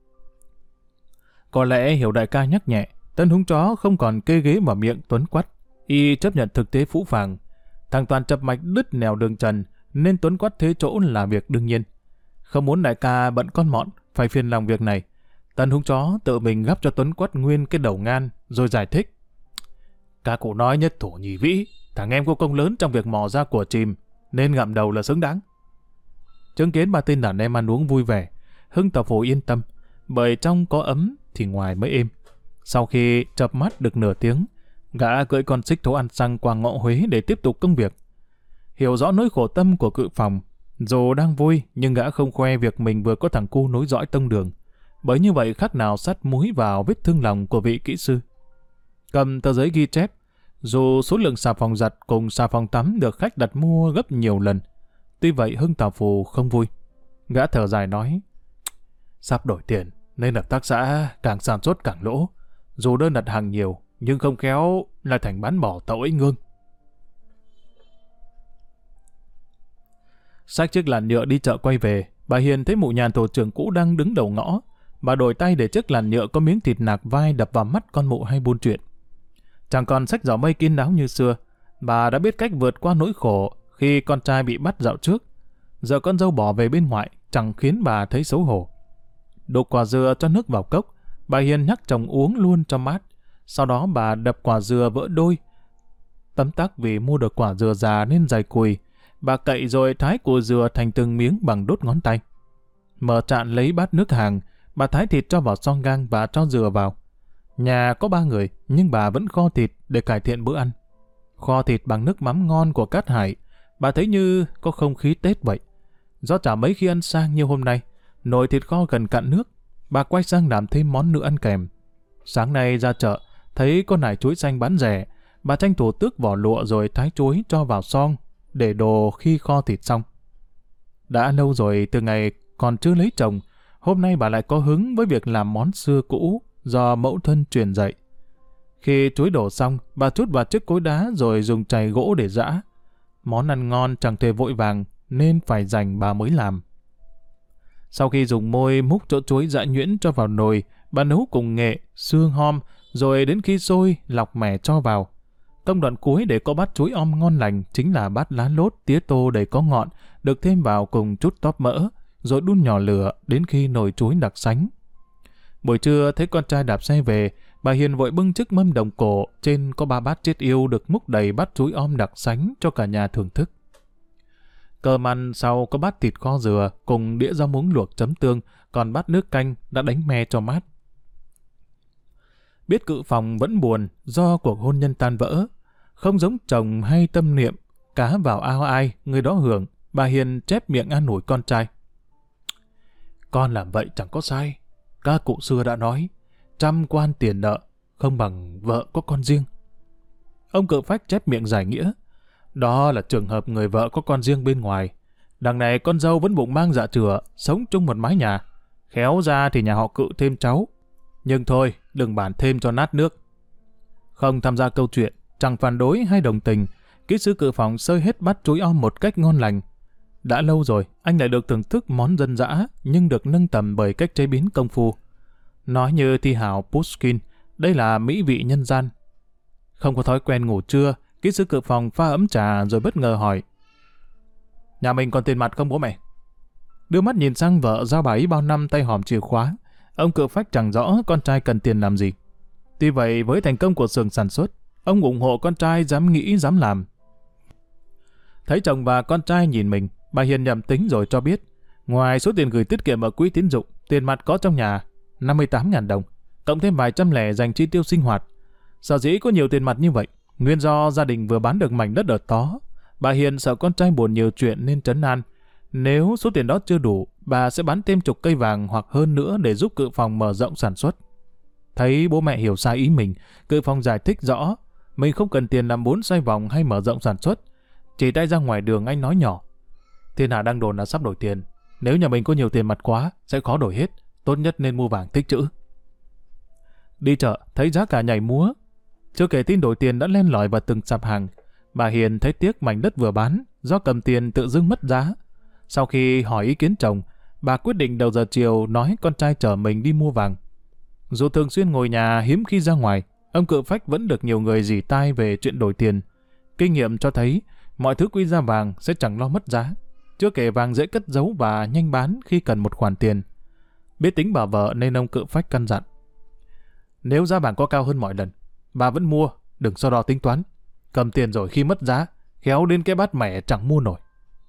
Có lẽ hiểu đại ca nhắc nhẹ, Tân Húng Chó không còn kê ghế vào miệng Tuấn Quắt. Y chấp nhận thực tế phũ phàng. Thằng Toàn chập mạch đứt nẻo đường trần, nên Tuấn Quắt thế chỗ là việc đương nhiên. Không muốn đại ca bận con mọn, phải phiền lòng việc này. Tân Húng Chó tự mình gắp cho Tuấn Quắt nguyên cái đầu ngan, rồi giải thích. Các cụ nói nhất thủ nhì vĩ, thằng em có công lớn trong việc mò ra của chìm, nên ngậm đầu là xứng đáng. Chứng kiến ba tên đàn em ăn uống vui vẻ, Hưng Tà Phù yên tâm, bởi trong có ấm thì ngoài mới êm. Sau khi chợp mắt được nửa tiếng, gã cưỡi con xích thố ăn xăng qua ngõ Huế để tiếp tục công việc. Hiểu rõ nỗi khổ tâm của cự phòng, dù đang vui nhưng gã không khoe việc mình vừa có thằng cu nối dõi tông đường, bởi như vậy khác nào sắt muối vào vết thương lòng của vị kỹ sư. Cầm tờ giấy ghi chép, dù số lượng xà phòng giặt cùng xà phòng tắm được khách đặt mua gấp nhiều lần, tuy vậy Hưng Tà Phù không vui. Gã thở dài nói: Sắp đổi tiền nên hợp tác xã càng sản xuất càng lỗ. Dù đơn đặt hàng nhiều nhưng không khéo là thành bán bỏ tàu ấy ngương. Xách chiếc làn nhựa đi chợ quay về, bà Hiền thấy mụ nhàn tổ trưởng cũ đang đứng đầu ngõ. Bà đổi tay để chiếc làn nhựa có miếng thịt nạc vai đập vào mắt con mụ hay buôn chuyện. Chẳng còn xách giỏ mây kín đáo như xưa, bà đã biết cách vượt qua nỗi khổ khi con trai bị bắt dạo trước. Giờ con dâu bỏ về bên ngoại chẳng khiến bà thấy xấu hổ. Đổ quả dừa cho nước vào cốc, bà Hiền nhắc chồng uống luôn cho mát. Sau đó bà đập quả dừa vỡ đôi. Tấm tắc vì mua được quả dừa già nên dày cùi, bà cậy rồi thái củ dừa thành từng miếng bằng đốt ngón tay. Mở trạn lấy bát nước hàng, bà thái thịt cho vào xoong gang và cho dừa vào. Nhà có ba người, nhưng bà vẫn kho thịt để cải thiện bữa ăn. Kho thịt bằng nước mắm ngon của Cát Hải, bà thấy như có không khí Tết vậy. Do chả mấy khi ăn sang như hôm nay, nồi thịt kho gần cạn nước, bà quay sang làm thêm món nữa ăn kèm. Sáng nay ra chợ, thấy có nải chuối xanh bán rẻ, bà tranh thủ tước vỏ lụa rồi thái chuối cho vào xoong, để đồ khi kho thịt xong. Đã lâu rồi từ ngày còn chưa lấy chồng, hôm nay bà lại có hứng với việc làm món xưa cũ do mẫu thân truyền dạy. Khi chuối đổ xong, bà trút vào chiếc cối đá rồi dùng chày gỗ để giã. Món ăn ngon chẳng thể vội vàng nên phải dành bà mới làm. Sau khi dùng môi múc chỗ chuối giã nhuyễn cho vào nồi, bà nấu cùng nghệ, xương hom, rồi đến khi sôi lọc mẻ cho vào. Công đoạn cuối để có bát chuối om ngon lành chính là bát lá lốt tía tô đầy có ngọn, được thêm vào cùng chút tóp mỡ, rồi đun nhỏ lửa đến khi nồi chuối đặc sánh. Buổi trưa thấy con trai đạp xe về, bà Hiền vội bưng chiếc mâm đồng cổ, trên có ba bát chết yêu được múc đầy bát chuối om đặc sánh cho cả nhà thưởng thức. Cơm ăn sau có bát thịt kho dừa cùng đĩa rau muống luộc chấm tương, còn bát nước canh đã đánh me cho mát. Biết cự phòng vẫn buồn do cuộc hôn nhân tan vỡ, không giống chồng hay tâm niệm, cá vào ao ai, người đó hưởng, bà Hiền chép miệng an ủi con trai. Con làm vậy chẳng có sai, các cụ xưa đã nói, trăm quan tiền nợ, không bằng vợ có con riêng. Ông Cự Phách chép miệng giải nghĩa, đó là trường hợp người vợ có con riêng bên ngoài. Đằng này con dâu vẫn bụng mang dạ chửa, sống chung một mái nhà. Khéo ra thì nhà họ Cự thêm cháu. Nhưng thôi, đừng bàn thêm cho nát nước. Không tham gia câu chuyện, chẳng phản đối hay đồng tình, kỹ sư Cự Phòng xơi hết bát chuối om một cách ngon lành. Đã lâu rồi, anh lại được thưởng thức món dân dã, nhưng được nâng tầm bởi cách chế biến công phu. Nói như thi hào Pushkin, đây là mỹ vị nhân gian. Không có thói quen ngủ trưa, kỹ sư Cự Phòng pha ấm trà rồi bất ngờ hỏi. Nhà mình còn tiền mặt không bố mẹ? Đưa mắt nhìn sang vợ giao bà ấy bao năm tay hòm chìa khóa, ông Cự Phách chẳng rõ con trai cần tiền làm gì. Tuy vậy với thành công của xưởng sản xuất, ông ủng hộ con trai dám nghĩ dám làm. Thấy chồng và con trai nhìn mình, bà Hiền nhầm tính rồi cho biết, ngoài số tiền gửi tiết kiệm ở quỹ tín dụng, tiền mặt có trong nhà năm mươi tám nghìn đồng, cộng thêm vài trăm lẻ dành chi tiêu sinh hoạt. Sở dĩ có nhiều tiền mặt như vậy, nguyên do gia đình vừa bán được mảnh đất ở Tó, Bà Hiền sợ con trai buồn nhiều chuyện nên trấn an. Nếu số tiền đó chưa đủ, bà sẽ bán thêm chục cây vàng hoặc hơn nữa để giúp Cự Phòng mở rộng sản xuất. Thấy bố mẹ hiểu sai ý mình, Cự Phòng giải thích rõ, mình không cần tiền làm bốn xoay vòng hay mở rộng sản xuất. Chỉ tay ra ngoài đường anh nói nhỏ, thiên hạ đang đồn là sắp đổi tiền. Nếu nhà mình có nhiều tiền mặt quá, sẽ khó đổi hết. Tốt nhất nên mua vàng tích trữ. Đi chợ, thấy giá cả nhảy múa. Chưa kể tin đổi tiền đã len lỏi vào từng sạp hàng. Bà Hiền thấy tiếc mảnh đất vừa bán, do cầm tiền tự dưng mất giá. Sau khi hỏi ý kiến chồng, bà quyết định đầu giờ chiều nói con trai chở mình đi mua vàng. Dù thường xuyên ngồi nhà hiếm khi ra ngoài, ông Cự Phách vẫn được nhiều người rỉ tai về chuyện đổi tiền. Kinh nghiệm cho thấy, mọi thứ quy ra vàng sẽ chẳng lo mất giá. Chưa kể vàng dễ cất giấu và nhanh bán khi cần một khoản tiền. Biết tính bà vợ nên ông Cự Phách căn dặn. Nếu giá vàng có cao hơn mọi lần, bà vẫn mua, đừng so đo tính toán. Cầm tiền rồi khi mất giá, khéo đến cái bát mẻ chẳng mua nổi.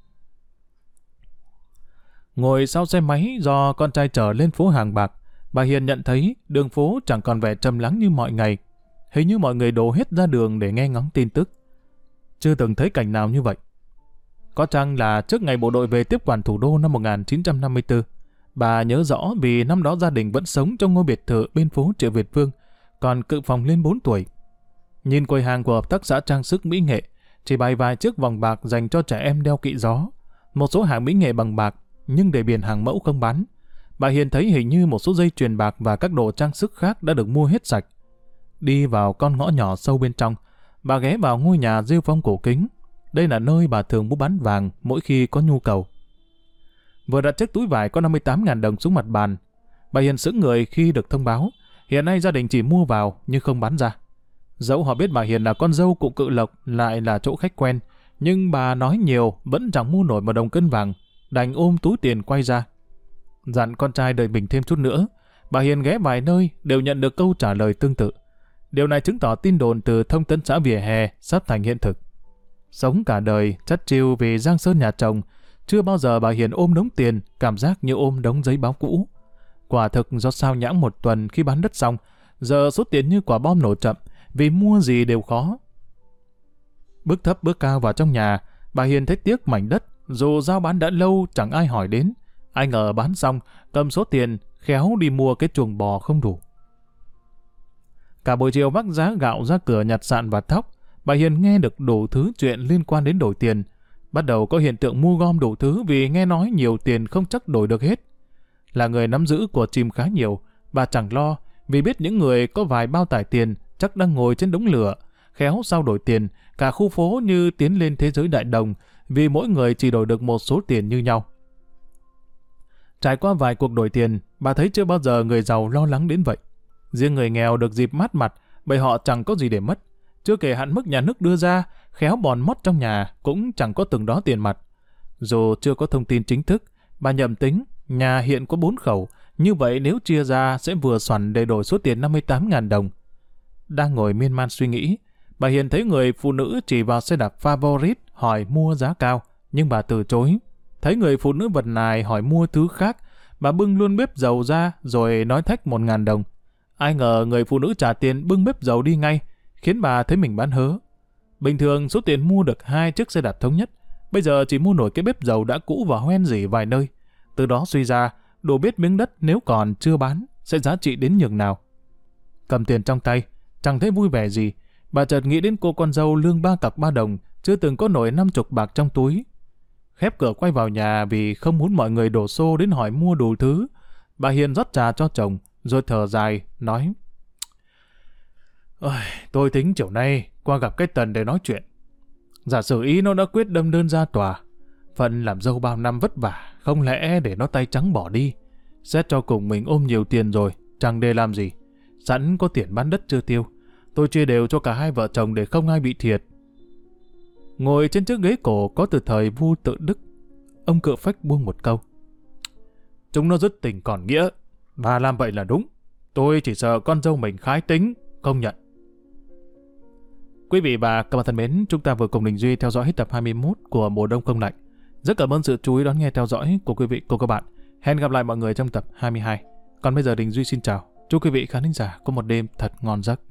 Ngồi sau xe máy do con trai chở lên phố Hàng Bạc, bà Hiền nhận thấy đường phố chẳng còn vẻ trầm lắng như mọi ngày. Hình như mọi người đổ hết ra đường để nghe ngóng tin tức. Chưa từng thấy cảnh nào như vậy. Có chăng là trước ngày bộ đội về tiếp quản thủ đô năm một nghìn chín trăm năm mươi tư, bà nhớ rõ vì năm đó gia đình vẫn sống trong ngôi biệt thự bên phố Triệu Việt Vương, còn Cự Phòng lên bốn tuổi. Nhìn quầy hàng của hợp tác xã trang sức mỹ nghệ, chỉ bày vài chiếc vòng bạc dành cho trẻ em đeo kỵ gió, một số hàng mỹ nghệ bằng bạc, nhưng để biển hàng mẫu không bán. Bà Hiền thấy hình như một số dây chuyền bạc và các đồ trang sức khác đã được mua hết sạch. Đi vào con ngõ nhỏ sâu bên trong, bà ghé vào ngôi nhà rêu phong cổ kính. Đây là nơi bà thường mua bán vàng mỗi khi có nhu cầu. Vừa đặt chiếc túi vải có năm mươi tám nghìn đồng xuống mặt bàn, bà Hiền sững người khi được thông báo hiện nay gia đình chỉ mua vào nhưng không bán ra. Dẫu họ biết bà Hiền là con dâu cụ Cự Lộc, lại là chỗ khách quen, nhưng bà nói nhiều vẫn chẳng mua nổi một đồng cân vàng, đành ôm túi tiền quay ra. Dặn con trai đợi mình thêm chút nữa. Bà Hiền ghé vài nơi đều nhận được câu trả lời tương tự. Điều này chứng tỏ tin đồn từ thông tấn xã vỉa hè sắp thành hiện thực. Sống cả đời chắt chiu vì giang sơn nhà chồng, chưa bao giờ bà Hiền ôm đống tiền cảm giác như ôm đống giấy báo cũ. Quả thực do sao nhãng một tuần khi bán đất xong, giờ số tiền như quả bom nổ chậm, vì mua gì đều khó. Bước thấp bước cao vào trong nhà, bà Hiền thấy tiếc mảnh đất, dù giao bán đã lâu chẳng ai hỏi đến. Ai ngờ bán xong, cầm số tiền, khéo đi mua cái chuồng bò không đủ. Cả buổi chiều vác giá gạo ra cửa nhặt sạn và thóc, bà Hiền nghe được đủ thứ chuyện liên quan đến đổi tiền. Bắt đầu có hiện tượng mua gom đủ thứ vì nghe nói nhiều tiền không chắc đổi được hết. Là người nắm giữ của chim khá nhiều, bà chẳng lo vì biết những người có vài bao tải tiền chắc đang ngồi trên đống lửa, khéo sau đổi tiền, cả khu phố như tiến lên thế giới đại đồng vì mỗi người chỉ đổi được một số tiền như nhau. Trải qua vài cuộc đổi tiền, bà thấy chưa bao giờ người giàu lo lắng đến vậy. Riêng người nghèo được dịp mát mặt bởi họ chẳng có gì để mất. Chưa kể hạn mức nhà nước đưa ra, khéo bòn mót trong nhà cũng chẳng có từng đó tiền mặt. Dù chưa có thông tin chính thức, bà nhầm tính nhà hiện có bốn khẩu, như vậy nếu chia ra sẽ vừa xoằn để đổi số tiền năm mươi tám nghìn đồng. Đang ngồi miên man suy nghĩ, bà Hiền thấy người phụ nữ chỉ vào xe đạp Favorite hỏi mua giá cao, nhưng bà từ chối. Thấy người phụ nữ vật nài hỏi mua thứ khác, bà bưng luôn bếp dầu ra rồi nói thách một ngàn đồng. Ai ngờ người phụ nữ trả tiền bưng bếp dầu đi ngay, khiến bà thấy mình bán hớ. Bình thường số tiền mua được hai chiếc xe đạp thống nhất, bây giờ chỉ mua nổi cái bếp dầu đã cũ và hoen rỉ vài nơi. Từ đó suy ra, đủ biết miếng đất nếu còn chưa bán sẽ giá trị đến nhường nào. Cầm tiền trong tay, chẳng thấy vui vẻ gì, bà chợt nghĩ đến cô con dâu lương ba cọc ba đồng, chưa từng có nổi năm chục bạc trong túi. Khép cửa quay vào nhà vì không muốn mọi người đổ xô đến hỏi mua đủ thứ. Bà Hiền rót trà cho chồng, rồi thở dài, nói: Ôi, tôi tính chiều nay qua gặp cái Tần để nói chuyện. Giả sử ý nó đã quyết đâm đơn ra tòa, phận làm dâu bao năm vất vả, không lẽ để nó tay trắng bỏ đi. Xét cho cùng mình ôm nhiều tiền rồi, chẳng để làm gì. Sẵn có tiền bán đất chưa tiêu, tôi chia đều cho cả hai vợ chồng để không ai bị thiệt. Ngồi trên chiếc ghế cổ có từ thời vua Tự Đức, ông Cự Phách buông một câu: Chúng nó dứt tình còn nghĩa, bà làm vậy là đúng. Tôi chỉ sợ con dâu mình khái tính, công nhận. Quý vị và các bạn thân mến, chúng ta vừa cùng Đình Duy theo dõi hết tập hai mươi mốt của Mùa Đông Không Lạnh. Rất cảm ơn sự chú ý đón nghe theo dõi của quý vị, cô các bạn. Hẹn gặp lại mọi người trong tập hai mươi hai. Còn bây giờ Đình Duy xin chào. Chúc quý vị khán thính giả có một đêm thật ngon giấc.